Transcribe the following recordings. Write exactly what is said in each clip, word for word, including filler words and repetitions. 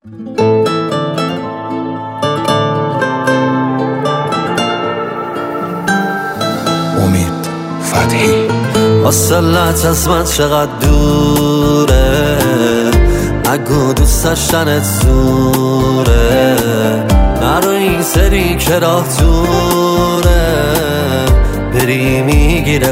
امید فتحی. وصلت از من چقدر دوره، نگو دوست داشتنت زوره، نرو این سری که راه دوره، بری میگیره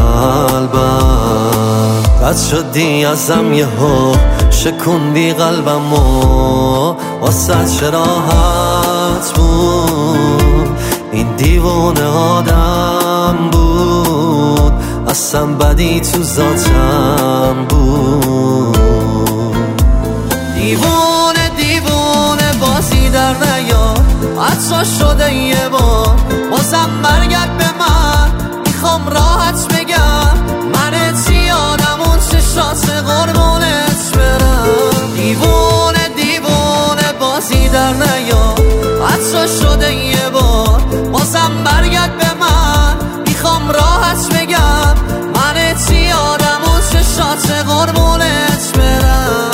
قلبم. رد شدی ازم یهو شکوندی قلبمو، واسه چه راحت بود این دیوونه آدم بود، اصلا بدی تو ذاتم بود. دیوونه دیوونه بازی در نیار، حتی شده یه بار بازم برگرد به من، میخوام راحت بگم من اتیادم اون چشات قربونت برم. دیوونه دیوونه بازی در نیار، حتی شده یه بار بازم برگرد به من، میخوام راحت بگم من اتیادم اون چشات قربونت برم.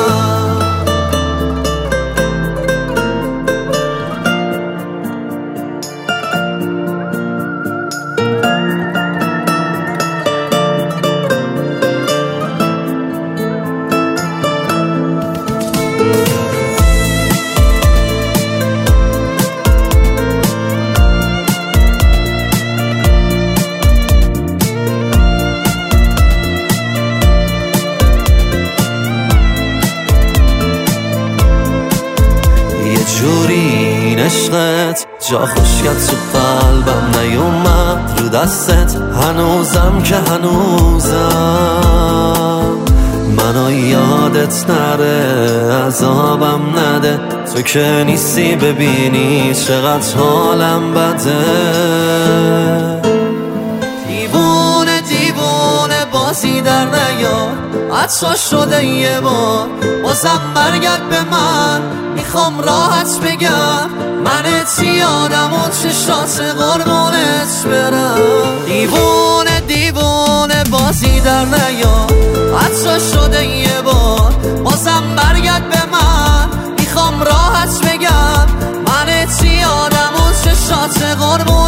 جوری این عشقت جا خوشگت تو قلبم نیومد رو دستت، هنوزم که هنوزم منو یادت نره، عذابم نده تو که نیستی ببینی چقدر حالم بده. دیوونه دیوونه بازی در نیار، حتی شده یه بار بازم برگرد به من، میخوام راحت بگم من اتیادم و چشات قربونت برم. دیوونه دیوونه بازی در نیار، حتی شده یه بار بازم برگرد به من، میخوام راحت بگم من اتیادم و چشات قربونت